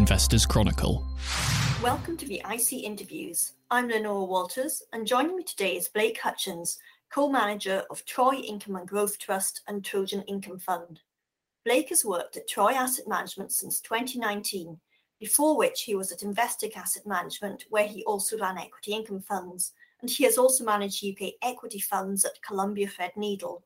Investors Chronicle. Welcome to the IC Interviews. I'm Lenora Walters, and joining me today is Blake Hutchins, co-manager of Troy Income and Growth Trust and Trojan Income Fund. Blake has worked at Troy Asset Management since 2019, before which he was at Investec Asset Management, where he also ran equity income funds, and he has also managed UK equity funds at Columbia Threadneedle.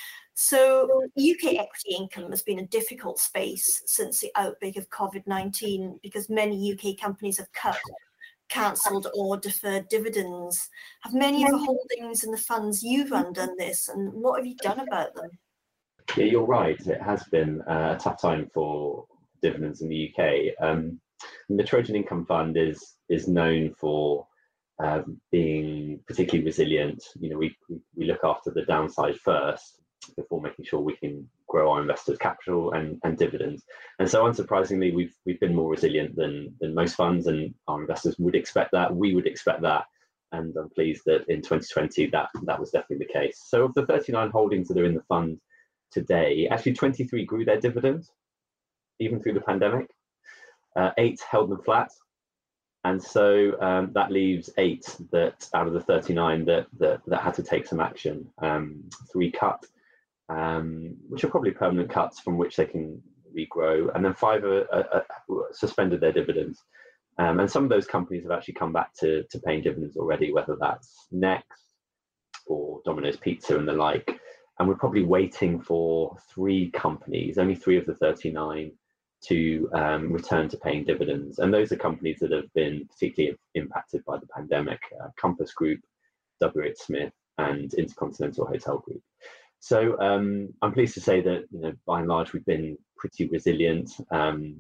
So UK equity income has been a difficult space since the outbreak of COVID-19 because many UK companies have cut, cancelled or deferred dividends. Have many of the holdings in the funds you run done this, and what have you done about them? Yeah, you're right. It has been a tough time for dividends in the UK. The Trojan Income Fund is known for being particularly resilient. You know, we look after the downside first before making sure we can grow our investors' capital and dividends. And so, unsurprisingly, we've been more resilient than most funds, and our investors would expect that. We would expect that, and I'm pleased that in 2020 that was definitely the case. So, of the 39 holdings that are in the fund today, actually 23 grew their dividends even through the pandemic. 8 held them flat. And so that leaves 8 that out of the 39 that had to take some action. 3 cut, which are probably permanent cuts from which they can regrow. And then 5 suspended their dividends. And some of those companies have actually come back to paying dividends already, whether that's Next or Domino's Pizza and the like. And we're probably waiting for 3 companies, only 3 of the 39, to return to paying dividends. And those are companies that have been particularly impacted by the pandemic: Compass Group, WH Smith, and Intercontinental Hotel Group. So I'm pleased to say that, you know, by and large, we've been pretty resilient, and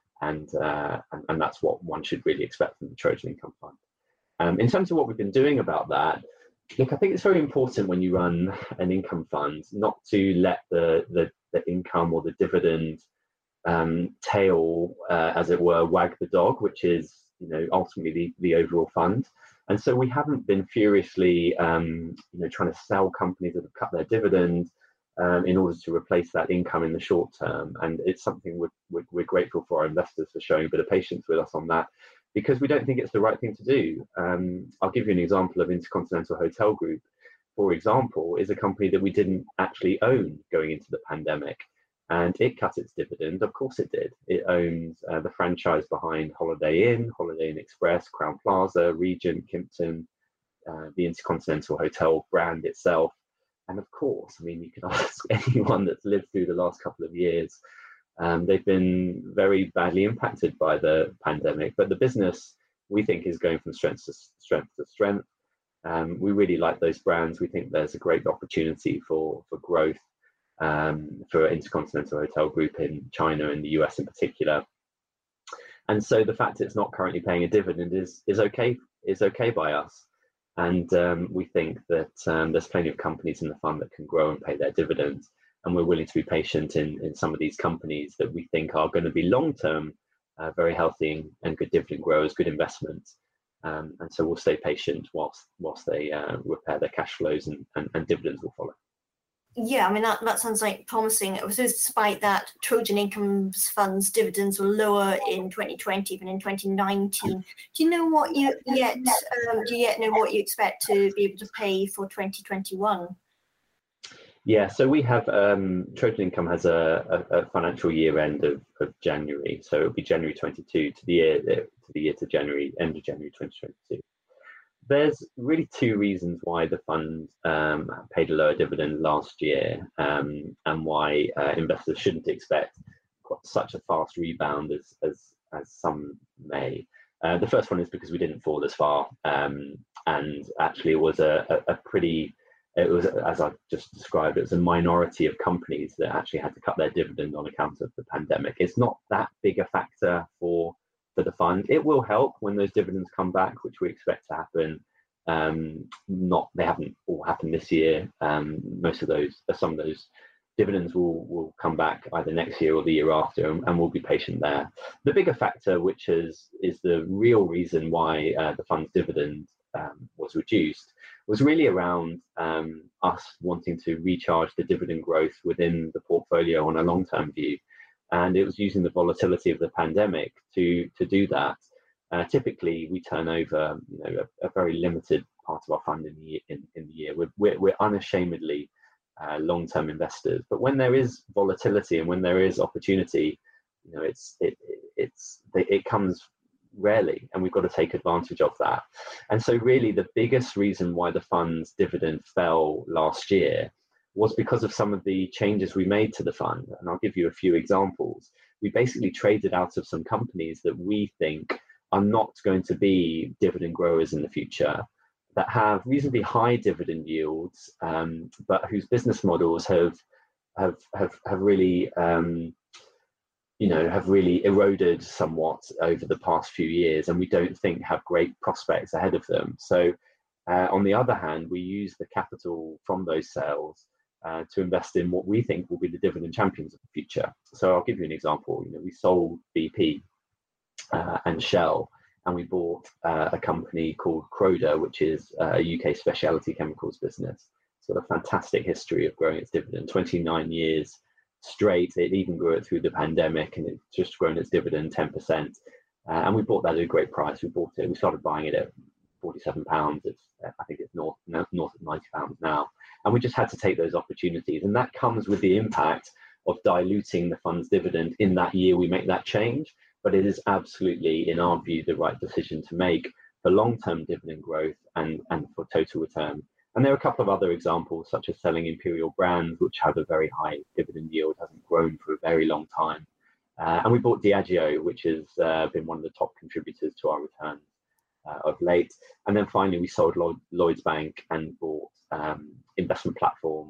that's what one should really expect from the Trojan Income Fund. In terms of what we've been doing about that, look, I think it's very important when you run an income fund not to let the income or the dividend tail, as it were, wag the dog, which is, you know, ultimately the overall fund. And so we haven't been furiously, trying to sell companies that have cut their dividend in order to replace that income in the short term. And it's something we're grateful for our investors for showing a bit of patience with us on that, because we don't think it's the right thing to do. I'll give you an example of Intercontinental Hotel Group, for example, is a company that we didn't actually own going into the pandemic. And it cut its dividend. Of course it did. It owns the franchise behind Holiday Inn Express, Crowne Plaza, Regent, Kimpton, the Intercontinental Hotel brand itself. And of course, I mean, you can ask anyone that's lived through the last couple of years. They've been very badly impacted by the pandemic, but the business, we think, is going from strength to strength. We really like those brands. We think there's a great opportunity for growth for Intercontinental Hotel Group in China and the US in particular. And so the fact it's not currently paying a dividend is okay by us. And we think that there's plenty of companies in the fund that can grow and pay their dividends. And we're willing to be patient in some of these companies that we think are going to be long-term, very healthy and good dividend growers, good investments. And so we'll stay patient whilst they repair their cash flows, and dividends will follow. Yeah, I mean, that sounds like promising. Despite that, Trojan Income Fund's dividends were lower in 2020 than in 2019. Do you know what you yet know what you expect to be able to pay for 2021? Yeah, so we have Trojan Income has a financial year end of January, so it'll be January 22 to the year to January, end of January 2022. There's really 2 reasons why the fund paid a lower dividend last year, and why investors shouldn't expect such a fast rebound as some may. The first one is because we didn't fall as far, and actually it was as I just described, it was a minority of companies that actually had to cut their dividend on account of the pandemic. It's not that big a factor for the fund. It will help when those dividends come back, which we expect to happen. They haven't all happened this year. Some of those dividends will come back either next year or the year after, and we'll be patient there. The bigger factor, which is the real reason why the fund's dividend was reduced, was really around us wanting to recharge the dividend growth within the portfolio on a long-term view. And it was using the volatility of the pandemic to do that. Typically, we turn over a very limited part of our fund in the year. We're unashamedly long-term investors. But when there is volatility and when there is opportunity, it comes rarely, and we've got to take advantage of that. And so really the biggest reason why the fund's dividend fell last year was because of some of the changes we made to the fund. And I'll give you a few examples. We basically traded out of some companies that we think are not going to be dividend growers in the future, that have reasonably high dividend yields, but whose business models have really have really eroded somewhat over the past few years, and we don't think have great prospects ahead of them. So on the other hand, we use the capital from those sales to invest in what we think will be the dividend champions of the future. So I'll give you an example. We sold BP and Shell, and we bought a company called Croda, which is a UK specialty chemicals business. It's got a fantastic history of growing its dividend, 29 years straight. It even grew it through the pandemic, and it's just grown its dividend 10%. And we bought that at a great price. We started buying it at £47. I think it's north of £90 now. And we just had to take those opportunities. And that comes with the impact of diluting the fund's dividend in that year we make that change. But it is absolutely, in our view, the right decision to make for long-term dividend growth and for total return. And there are a couple of other examples, such as selling Imperial Brands, which have a very high dividend yield, hasn't grown for a very long time. And we bought Diageo, which has been one of the top contributors to our returns of late. And then finally, we sold Lloyds Bank and bought investment platform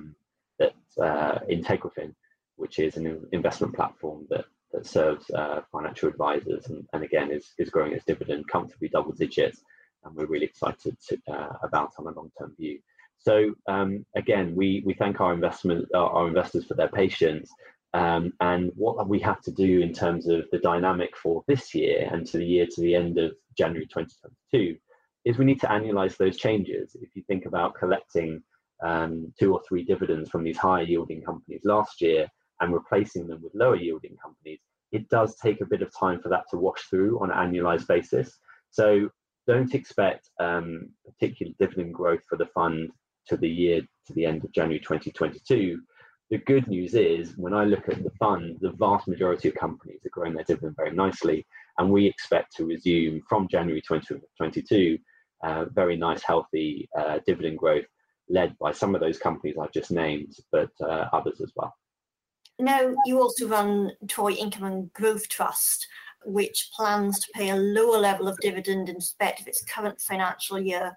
Integrafin, which is an investment platform that serves financial advisors, and again is growing its dividend comfortably double digits, and we're really excited about on a long-term view. So again, we thank our investors for their patience, and what we have to do in terms of the dynamic for this year and to the end of January 2022 is we need to annualize those changes. If you think about collecting 2 or 3 dividends from these higher yielding companies last year and replacing them with lower yielding companies, it does take a bit of time for that to wash through on an annualized basis. So don't expect particular dividend growth for the fund to the end of January 2022. The good news is, when I look at the fund, the vast majority of companies are growing their dividend very nicely, and we expect to resume from January 2022 very nice, healthy dividend growth, led by some of those companies I've just named, but others as well. Now, you also run Troy Income and Growth Trust, which plans to pay a lower level of dividend in respect of its current financial year,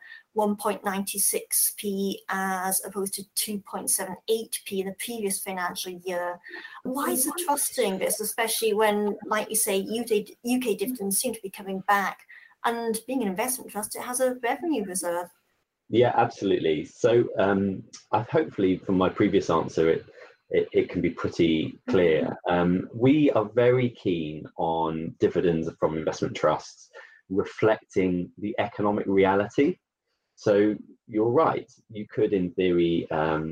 1.96p as opposed to 2.78p in the previous financial year. Why is the trust doing this, especially when, like you say, UK dividends seem to be coming back, and being an investment trust, it has a revenue reserve? Yeah, absolutely. So hopefully from my previous answer, it can be pretty clear. We are very keen on dividends from investment trusts reflecting the economic reality. So you're right, you could in theory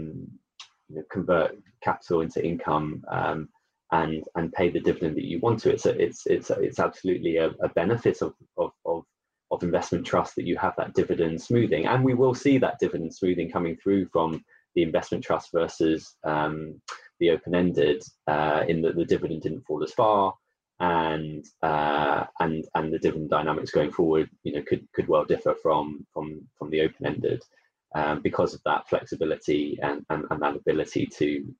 convert capital into income and pay the dividend that you want to. It's absolutely a benefit of investment trust that you have that dividend smoothing, and we will see that dividend smoothing coming through from the investment trust versus the open-ended, in that the dividend didn't fall as far, and the dividend dynamics going forward, could well differ from the open-ended, because of that flexibility and that ability to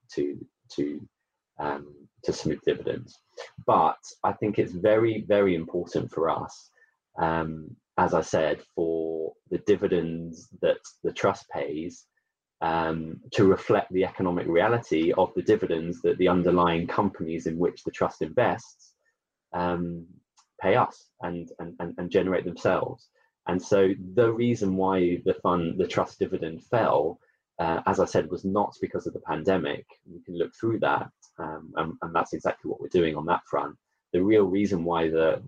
smooth dividends. But I think it's very, very important for us, as I said, for the dividends that the trust pays to reflect the economic reality of the dividends that the underlying companies in which the trust invests pay us and generate themselves. And so the reason why the trust dividend fell, as I said, was not because of the pandemic. We can look through that, and that's exactly what we're doing on that front. The real reason why the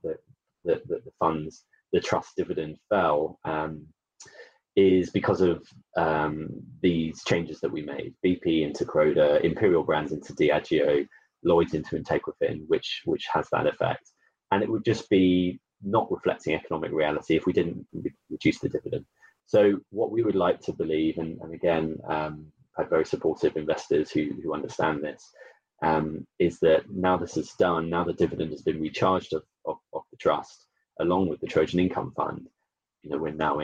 trust dividend fell is because of these changes that we made: BP into Croda, Imperial Brands into Diageo, Lloyds into Integrafin, which has that effect. And it would just be not reflecting economic reality if we didn't reduce the dividend. So what we would like to believe, and again, had very supportive investors who understand this, is that now this is done, now the dividend has been recharged of the trust, along with the Trojan Income Fund, we're now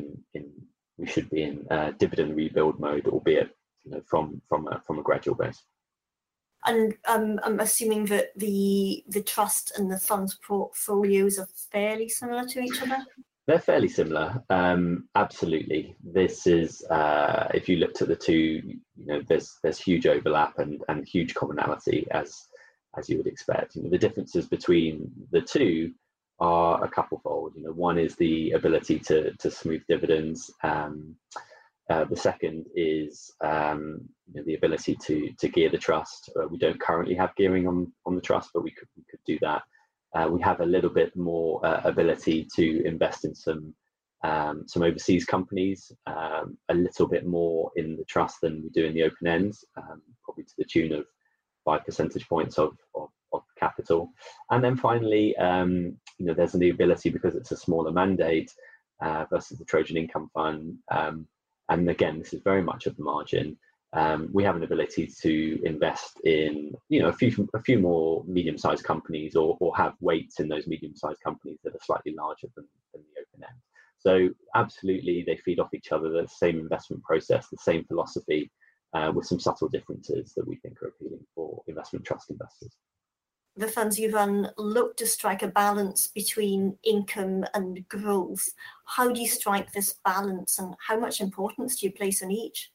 we should be in dividend rebuild mode, albeit from a gradual base. And I'm assuming that the trust and the fund's portfolios are fairly similar to each other? They're fairly similar, absolutely. This is, if you looked at the two, there's huge overlap and huge commonality, as you would expect. The differences between the two are a couplefold. One is the ability to smooth dividends. The second is the ability to gear the trust. We don't currently have gearing on the trust, but we could do that. We have a little bit more ability to invest in some overseas companies, a little bit more in the trust than we do in the open ends, probably to the tune of 5 percentage points of capital. And then finally, there's the ability, because it's a smaller mandate versus the Trojan Income Fund. And again, this is very much at the margin. We have an ability to invest in, a few more medium-sized companies, or have weights in those medium-sized companies that are slightly larger than the open end. So absolutely, they feed off each other. The same investment process, the same philosophy, with some subtle differences that we think are appealing for investment trust investors. The funds you run look to strike a balance between income and growth. How do you strike this balance, and how much importance do you place on each?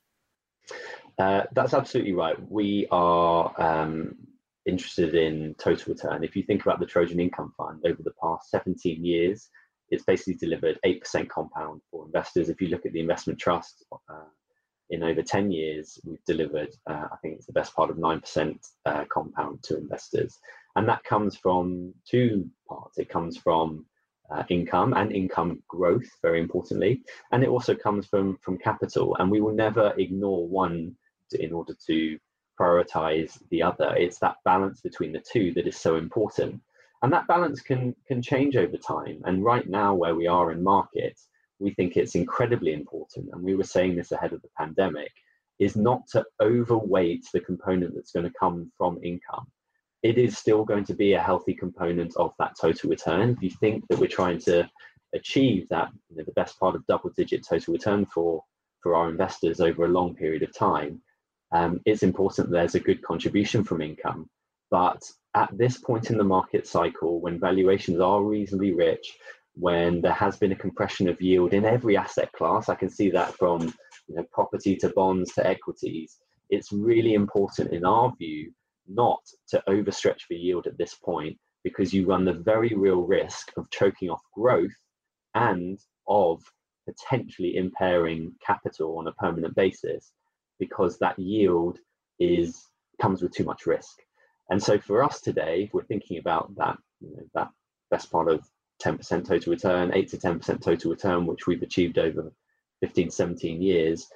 That's absolutely right. We are interested in total return. If you think about the Trojan Income Fund, over the past 17 years, it's basically delivered 8% compound for investors. If you look at the investment trust, in over 10 years, we've delivered, I think it's the best part of 9% compound to investors. And that comes from two parts. It comes from income and income growth, very importantly, and it also comes from capital. And we will never ignore one in order to prioritize the other. It's that balance between the two that is so important. And that balance can change over time. And right now, where we are in markets, we think it's incredibly important, and we were saying this ahead of the pandemic, is not to overweight the component that's going to come from income. It is still going to be a healthy component of that total return. If you think that we're trying to achieve that, the best part of double-digit total return for our investors over a long period of time, it's important that there's a good contribution from income. But at this point in the market cycle, when valuations are reasonably rich, when there has been a compression of yield in every asset class, I can see that from property to bonds to equities, it's really important in our view not to overstretch for yield at this point, because you run the very real risk of choking off growth and of potentially impairing capital on a permanent basis, because that yield comes with too much risk. And so for us today, if we're thinking about that, that best part of 10% total return, 8 to 10% total return, which we've achieved over 15, 17 years,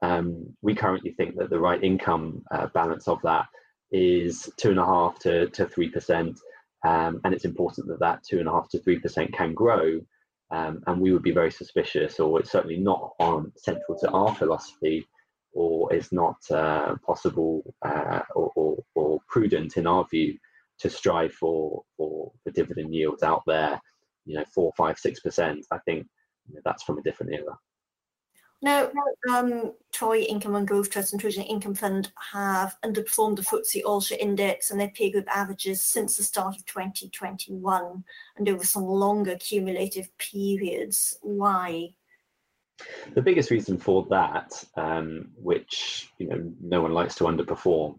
we currently think that the right income balance of that is 2.5 to 3%, and it's important that 2.5 to 3% can grow, and we would be very suspicious, or it's certainly not central to our philosophy, or is not possible or prudent in our view to strive for dividend yields out there, 4, 5, 6%. I think that's from a different era. Now, Troy Income and Growth Trust and Trojan Income Fund have underperformed the FTSE All-Share Index and their peer group averages since the start of 2021 and over some longer cumulative periods. Why? The biggest reason for that, which no one likes to underperform,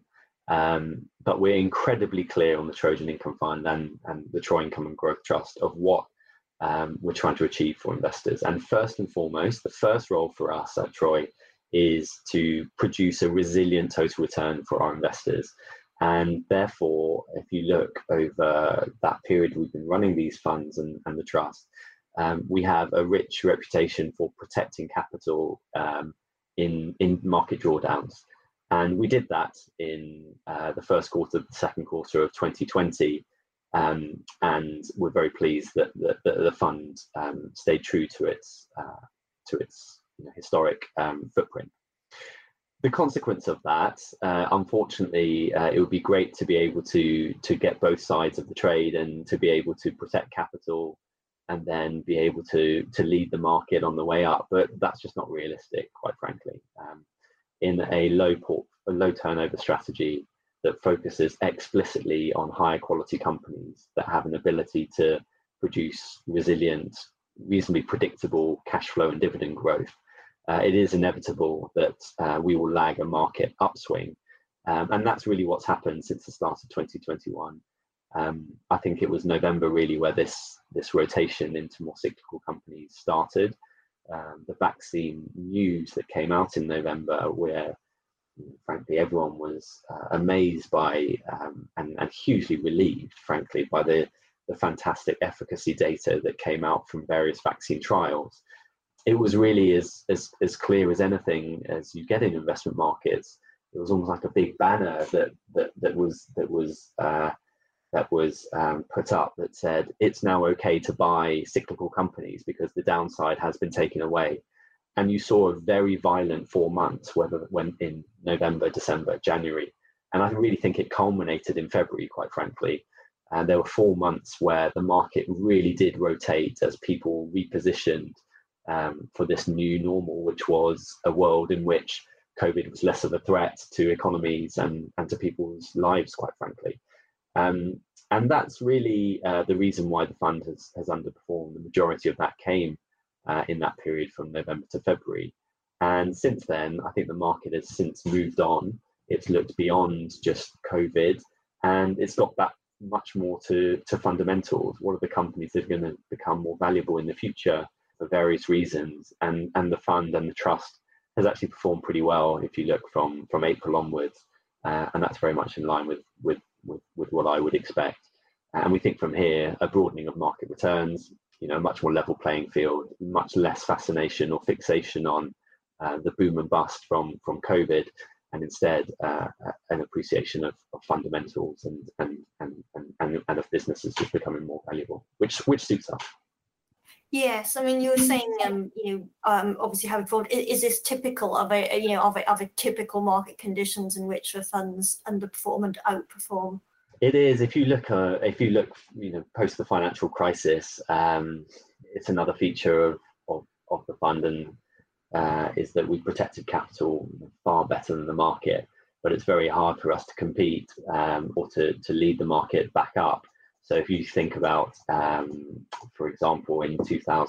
but we're incredibly clear on the Trojan Income Fund and the Troy Income and Growth Trust of what we're trying to achieve for investors. And first and foremost, the first role for us at Troy is to produce a resilient total return for our investors. And therefore, if you look over that period we've been running these funds and the trust, we have a rich reputation for protecting capital in market drawdowns. And we did that in the first quarter, the second quarter of 2020. And we're very pleased that the fund stayed true to its historic footprint. The consequence of that, unfortunately, it would be great to be able to get both sides of the trade and to be able to protect capital and then be able to lead the market on the way up. But that's just not realistic, quite frankly. In a low turnover strategy that focuses explicitly on higher quality companies that have an ability to produce resilient, reasonably predictable cash flow and dividend growth, it is inevitable that we will lag a market upswing. And that's really what's happened since the start of 2021. I think it was November really where this rotation into more cyclical companies started. The vaccine news that came out in November, where frankly everyone was amazed by and hugely relieved, frankly, by the fantastic efficacy data that came out from various vaccine trials. It was really as clear as anything as you get in investment markets. It was almost like a big banner that was put up that said it's now okay to buy cyclical companies because the downside has been taken away. And you saw a very violent 4 months, when in November, December, January, and I really think it culminated in February, quite frankly. And there were 4 months where the market really did rotate as people repositioned for this new normal, which was a world in which COVID was less of a threat to economies and to people's lives, quite frankly. And that's really the reason why the fund has underperformed. The majority of that came in that period from November to February. And since then, I think the market has since moved on. It's looked beyond just COVID, and it's got back much more to fundamentals. What are the companies that are going to become more valuable in the future for various reasons? And the fund and the trust has actually performed pretty well if you look from April onwards. And that's very much in line with what I would expect. And we think from here, a broadening of market returns, a much more level playing field, much less fascination or fixation on the boom and bust from COVID, and instead an appreciation of fundamentals and of businesses just becoming more valuable, which suits us. Yes, I mean, you were saying, obviously having forward, is this typical of a typical market conditions in which the funds underperform and outperform? It is. If you look, post the financial crisis, it's another feature of the fund, and is that we've protected capital far better than the market. But it's very hard for us to compete or to lead the market back up. So if you think about, for example, in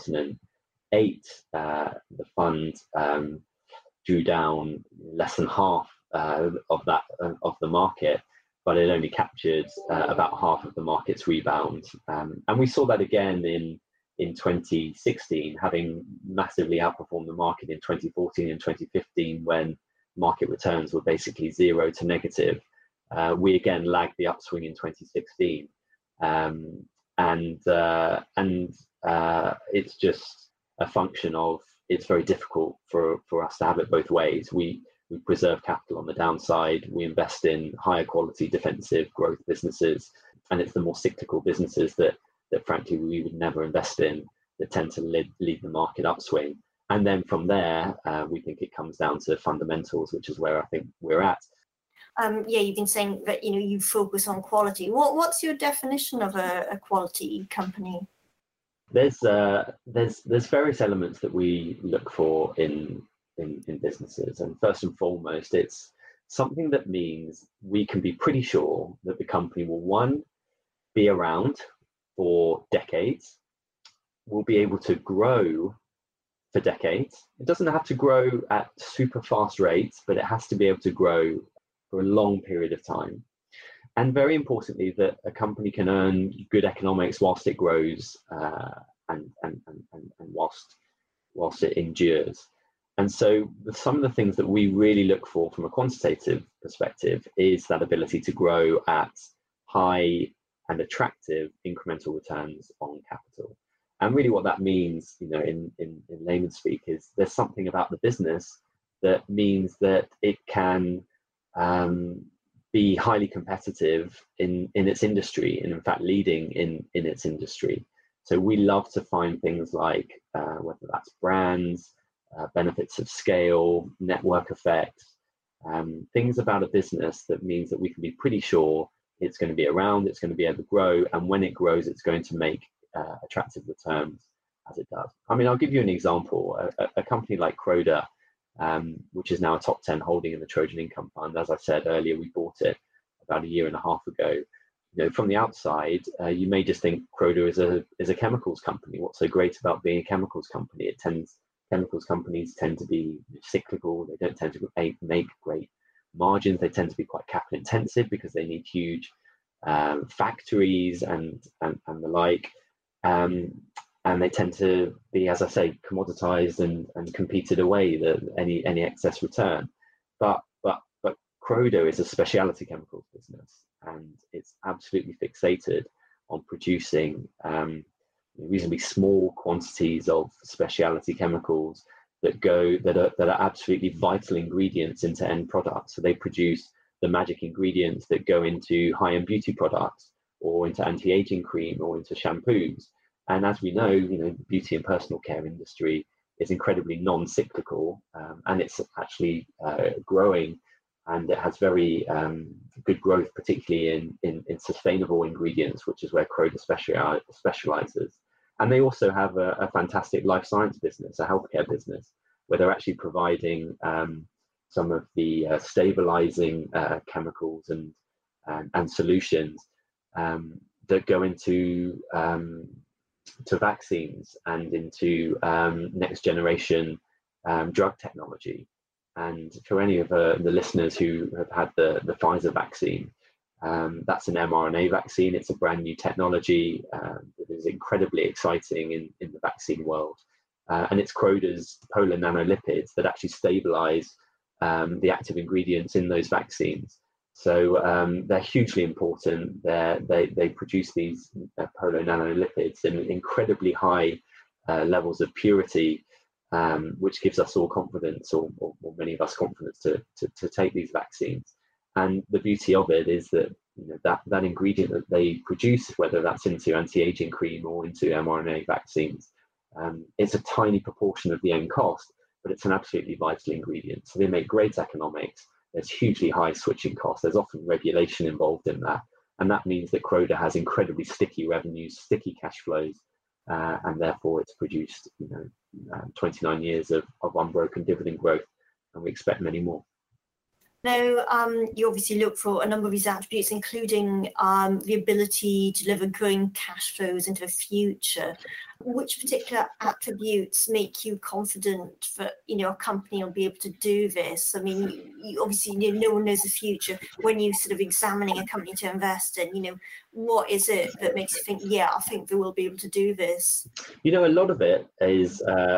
2008, the fund drew down less than half of the market, but it only captured about half of the market's rebound. And we saw that again in 2016, having massively outperformed the market in 2014 and 2015, when market returns were basically 0 to negative. We again lagged the upswing in 2016. It's just a function of, it's very difficult for us to have it both ways. We preserve capital on the downside, we invest in higher quality defensive growth businesses, and it's the more cyclical businesses that frankly we would never invest in, that tend to lead the market upswing. And then from there, we think it comes down to fundamentals, which is where I think we're at. You've been saying that you focus on quality. What's your definition of a quality company? There's various elements that we look for in businesses, and first and foremost, it's something that means we can be pretty sure that the company will, one, be around for decades, will be able to grow for decades. It doesn't have to grow at super fast rates, but it has to be able to grow for a long period of time. And very importantly, that a company can earn good economics whilst it grows and whilst it endures. And so some of the things that we really look for from a quantitative perspective is that ability to grow at high and attractive incremental returns on capital. And really what that means, in layman's speak, is there's something about the business that means that it can be highly competitive in its industry, and in fact leading in its industry. So we love to find things like whether that's brands, benefits of scale, network effects, things about a business that means that we can be pretty sure it's going to be around, it's going to be able to grow, and when it grows, it's going to make attractive returns as it does. I mean, I'll give you an example. A company like Croda, which is now a top 10 holding in the Trojan Income Fund. As I said earlier, we bought it about a year and a half ago. You know, from the outside, you may just think Croda is a chemicals company. What's so great about being a chemicals company? Chemicals companies tend to be cyclical. They don't tend to make great margins. They tend to be quite capital intensive because they need huge factories and the like. And they tend to be, as I say, commoditized and competed away any excess return. But Croda is a specialty chemicals business, and it's absolutely fixated on producing reasonably small quantities of specialty chemicals that are absolutely vital ingredients into end products. So they produce the magic ingredients that go into high-end beauty products, or into anti-aging cream, or into shampoos. And as we know, the beauty and personal care industry is incredibly non-cyclical, and it's actually growing, and it has very good growth, particularly in sustainable ingredients, which is where Croda specializes. And they also have a fantastic life science business, a healthcare business, where they're actually providing some of the stabilizing chemicals and solutions that go into to vaccines and into next generation drug technology. And for any of the listeners who have had the Pfizer vaccine, that's an mRNA vaccine. It's a brand new technology that is incredibly exciting in the vaccine world. And it's Croda's polar nanolipids that actually stabilize the active ingredients in those vaccines. So they're hugely important. They produce these polar nanolipids in incredibly high levels of purity, which gives us all confidence, or many of us confidence, to take these vaccines. And the beauty of it is that that ingredient that they produce, whether that's into anti-aging cream or into mRNA vaccines, it's a tiny proportion of the end cost, but it's an absolutely vital ingredient. So they make great economics. There's hugely high switching costs. There's often regulation involved in that. And that means that Croda has incredibly sticky revenues, sticky cash flows, and therefore it's produced 29 years of unbroken dividend growth, and we expect many more. Now, you obviously look for a number of these attributes, including the ability to deliver growing cash flows into the future. Which particular attributes make you confident that a company will be able to do this? I mean, obviously no one knows the future. When you're sort of examining a company to invest in, what is it that makes you think, yeah, I think they will be able to do this? A lot of it is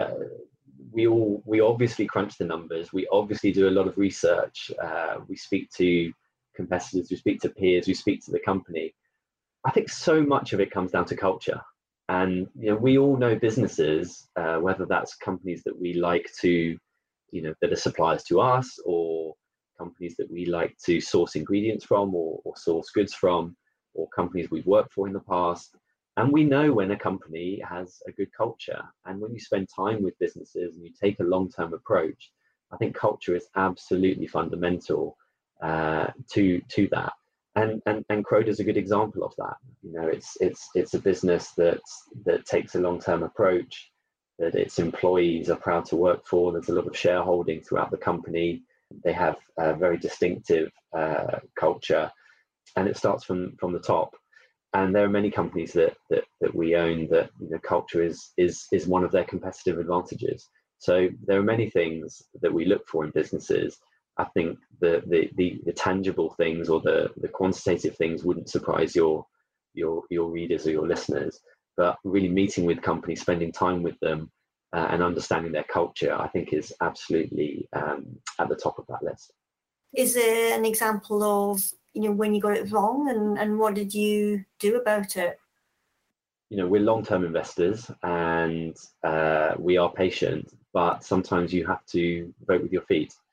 we obviously crunch the numbers. We obviously do a lot of research. We speak to competitors, we speak to peers, we speak to the company. I think so much of it comes down to culture. And we all know businesses, whether that's companies that we like to, that are suppliers to us, or companies that we like to source ingredients from, or source goods from, or companies we've worked for in the past. And we know when a company has a good culture. And when you spend time with businesses and you take a long-term approach, I think culture is absolutely fundamental to that. And Croda is a good example of that. It's a business that takes a long-term approach, that its employees are proud to work for. There's a lot of shareholding throughout the company. They have a very distinctive culture, and it starts from the top. And there are many companies that we own that culture is one of their competitive advantages. So there are many things that we look for in businesses. I think the tangible things, or the quantitative things, wouldn't surprise your readers or your listeners. But really meeting with companies, spending time with them, and understanding their culture, I think is absolutely at the top of that list. Is there an example of when you got it wrong, and what did you do about it? We're long-term investors, and we are patient, but sometimes you have to vote with your feet.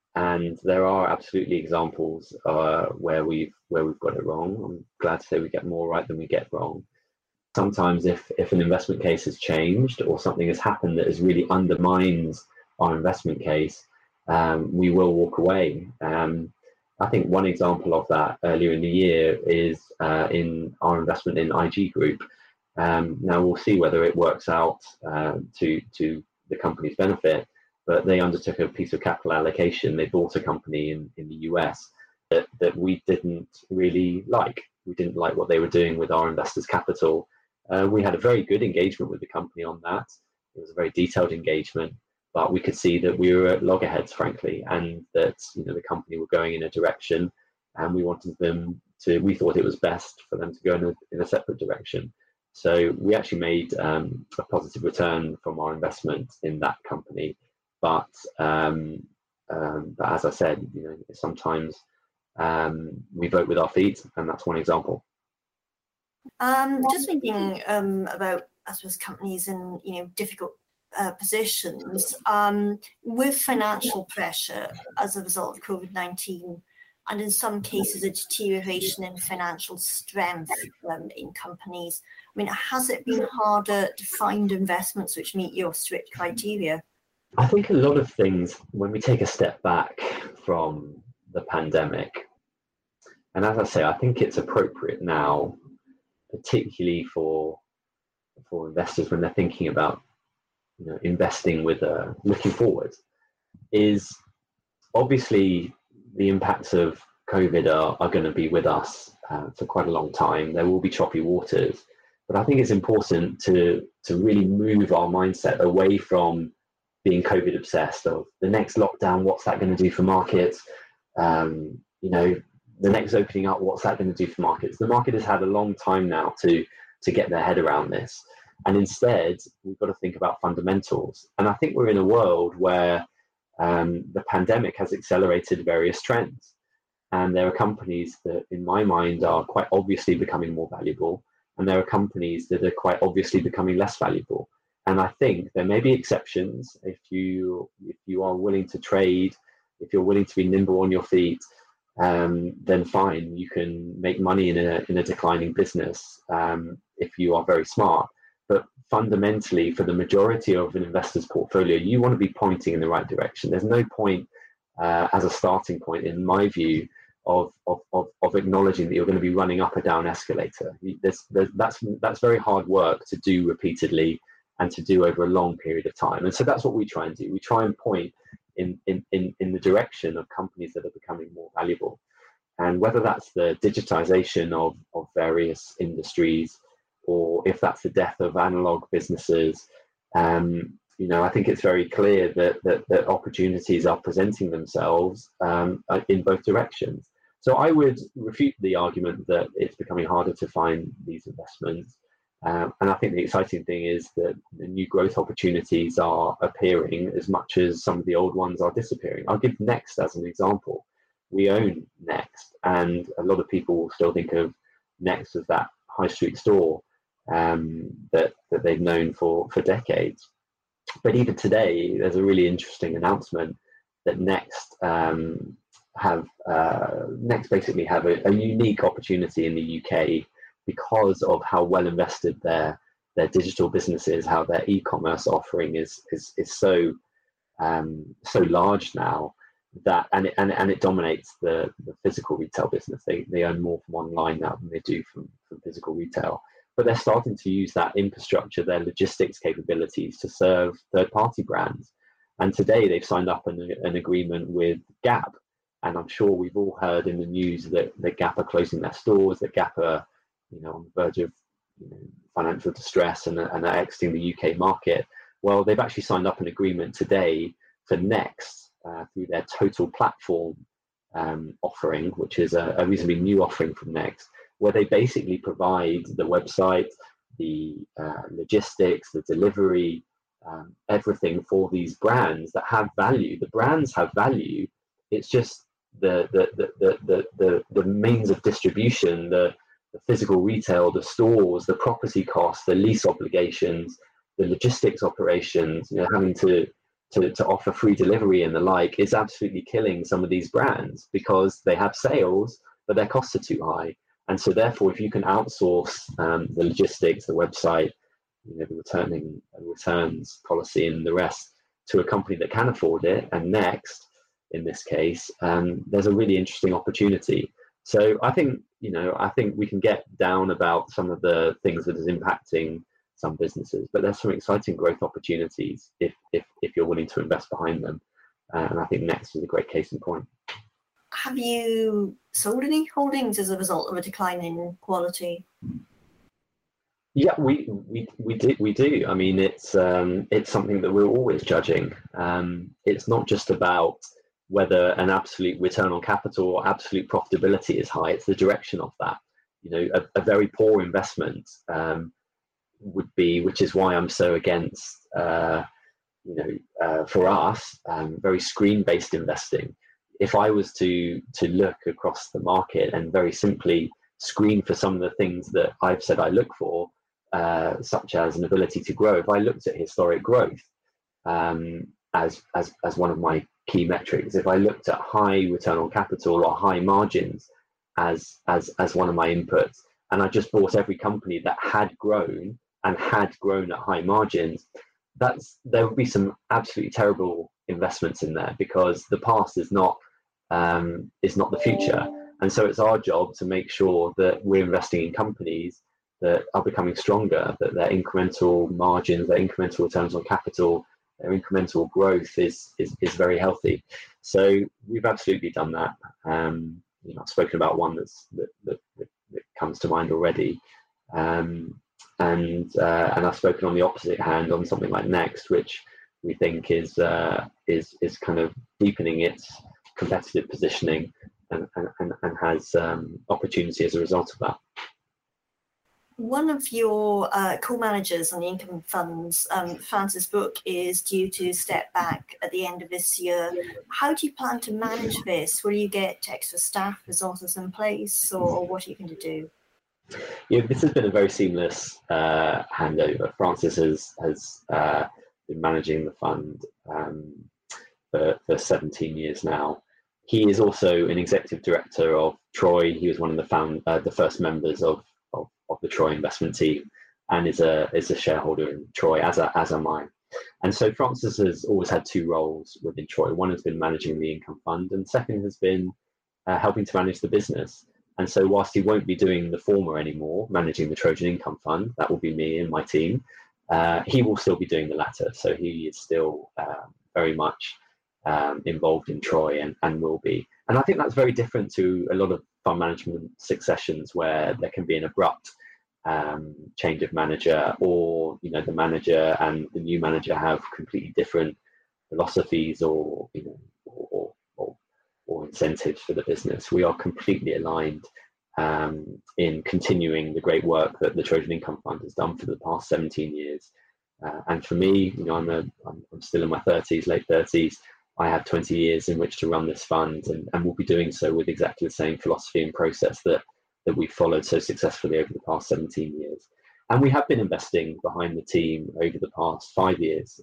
And there are absolutely examples where we've got it wrong. I'm glad to say we get more right than we get wrong. Sometimes if an investment case has changed or something has happened that has really undermines our investment case, we will walk away. I think one example of that earlier in the year is in our investment in IG Group. Now we'll see whether it works out to the company's benefit, but they undertook a piece of capital allocation. They bought a company in the US that we didn't really like. We didn't like what they were doing with our investors' capital. We had a very good engagement with the company on that. It was a very detailed engagement, but we could see that we were at loggerheads, frankly, and that the company were going in a direction, and we wanted them to. We thought it was best for them to go in a separate direction. So we actually made a positive return from our investment in that company. But as I said, sometimes we vote with our feet, and that's one example. Just thinking about, I suppose, companies in difficult positions with financial pressure as a result of COVID-19, and in some cases a deterioration in financial strength in companies. I mean, has it been harder to find investments which meet your strict criteria? I think a lot of things, when we take a step back from the pandemic, and as I say, I think it's appropriate now, particularly for investors when they're thinking about investing with looking forward, is obviously the impacts of COVID are going to be with us for quite a long time. There will be choppy waters, but I think it's important to really move our mindset away from being COVID obsessed of the next lockdown, what's that going to do for markets? The next opening up, what's that going to do for markets? The market has had a long time now to get their head around this. And instead, we've got to think about fundamentals. And I think we're in a world where the pandemic has accelerated various trends. And there are companies that, in my mind, are quite obviously becoming more valuable. And there are companies that are quite obviously becoming less valuable. And I think there may be exceptions if you are willing to trade, if you're willing to be nimble on your feet, then fine, you can make money in a declining business if you are very smart. But fundamentally, for the majority of an investor's portfolio, you want to be pointing in the right direction. There's no point as a starting point, in my view, of acknowledging that you're going to be running up or down escalator. That's very hard work to do repeatedly and to do over a long period of time. And so that's what we try and do. We try and point in the direction of companies that are becoming more valuable. And whether that's the digitization of various industries, or if that's the death of analog businesses, I think it's very clear that opportunities are presenting themselves in both directions. So I would refute the argument that it's becoming harder to find these investments. And I think the exciting thing is that the new growth opportunities are appearing as much as some of the old ones are disappearing. I'll give Next as an example. We own Next, and a lot of people will still think of Next as that high street store that they've known for decades. But even today, there's a really interesting announcement that Next basically have a unique opportunity in the UK because of how well invested their digital business is, how their e-commerce offering is so large now that and it dominates the physical retail business. They earn more from online now than they do from physical retail. But they're starting to use that infrastructure, their logistics capabilities, to serve third-party brands. And today they've signed up an agreement with Gap. And I'm sure we've all heard in the news that Gap are closing their stores, that Gap are on the verge of financial distress and are exiting the UK market. Well, they've actually signed up an agreement today for Next through their Total Platform offering, which is a reasonably new offering from Next, where they basically provide the website, the logistics, the delivery, everything for these brands that have value. The brands have value. It's just the means of distribution, the physical retail, the stores, the property costs, the lease obligations, the logistics operations, having to to offer free delivery and the like is absolutely killing some of these brands, because they have sales, but their costs are too high. And so therefore, if you can outsource the logistics, the website, the returns policy and the rest to a company that can afford it, and Next, in this case, there's a really interesting opportunity. So I think we can get down about some of the things that is impacting some businesses, but there's some exciting growth opportunities if you're willing to invest behind them. And I think Next is a great case in point. Have you sold any holdings as a result of a decline in quality? Yeah, we do. I mean, it's something that we're always judging. It's not just about whether an absolute return on capital or absolute profitability is high. It's the direction of that. A very poor investment would be, which is why I'm so against, for us, very screen-based investing. If I was to look across the market and very simply screen for some of the things that I've said I look for, such as an ability to grow, if I looked at historic growth as one of my key metrics, if I looked at high return on capital or high margins as one of my inputs, and I just bought every company that had grown at high margins, there would be some absolutely terrible investments in there, because the past is not the future. And so it's our job to make sure that we're investing in companies that are becoming stronger, that their incremental margins, their incremental returns on capital, their incremental growth is very healthy. So we've absolutely done that. I've spoken about one that comes to mind already, and I've spoken on the opposite hand on something like Next, which we think is kind of deepening its competitive positioning and has opportunity as a result of that. One of your co-managers on the income funds, Francis Brooke, is due to step back at the end of this year. How do you plan to manage this? Will you get extra staff resources in place, or what are you going to do? Yeah, this has been a very seamless handover. Francis has been managing the fund for 17 years now. He is also an executive director of Troy. He was one of the first members of the Troy investment team, and is a shareholder in Troy, as am I. And so Francis has always had two roles within Troy. One has been managing the income fund, and second has been helping to manage the business. And so whilst he won't be doing the former anymore, managing the Trojan Income Fund, that will be me and my team, he will still be doing the latter. So he is still very much involved in Troy and will be. And I think that's very different to a lot of fund management successions, where there can be an abrupt change of manager, or the manager and the new manager have completely different philosophies or incentives for the business. We are completely aligned in continuing the great work that the Trojan Income Fund has done for the past 17 years. And for me, I'm still in my 30s, late 30s. I have 20 years in which to run this fund, and will be doing so with exactly the same philosophy and process that we've followed so successfully over the past 17 years. And we have been investing behind the team over the past 5 years,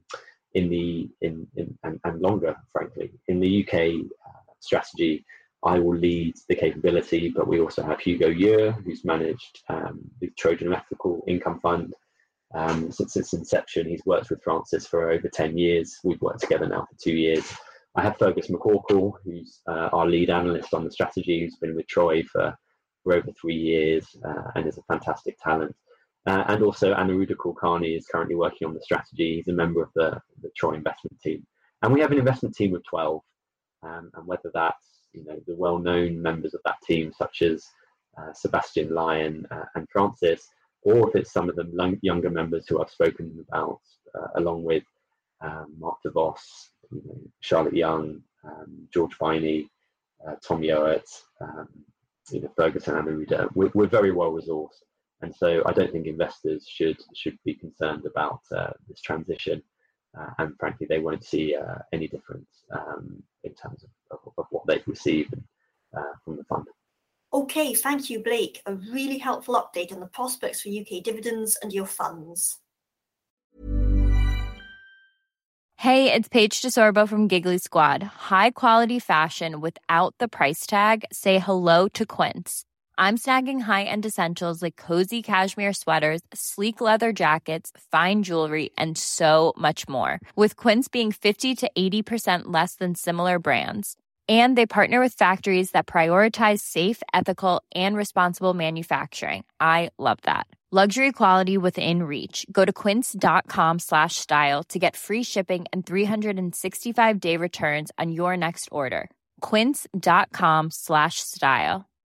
and longer, frankly. In the UK strategy, I will lead the capability, but we also have Hugo Ure, who's managed the Trojan Ethical Income Fund since its inception. He's worked with Francis for over 10 years. We've worked together now for 2 years. I have Fergus McCorkle, who's our lead analyst on the strategy, who's been with Troy for over 3 years and is a fantastic talent. And also Aniruddha Kulkarni is currently working on the strategy. He's a member of the Troy investment team. And we have an investment team of 12. And whether that's the well-known members of that team, such as Sebastian Lyon and Francis, or if it's some of the younger members who I've spoken about, along with Mark DeVos, Charlotte Young, George Biney, Tom Yowett, Fergus and Aniruddha, we're very well resourced. And so I don't think investors should be concerned about this transition. And frankly, they won't see any difference in terms of what they've received from the fund. Okay, thank you, Blake. A really helpful update on the prospects for UK dividends and your funds. Hey, it's Paige DeSorbo from Giggly Squad. High quality fashion without the price tag. Say hello to Quince. I'm snagging high-end essentials like cozy cashmere sweaters, sleek leather jackets, fine jewelry, and so much more. With Quince being 50 to 80% less than similar brands. And they partner with factories that prioritize safe, ethical, and responsible manufacturing. I love that. Luxury quality within reach. Go to quince.com/style to get free shipping and 365-day returns on your next order. Quince.com/style.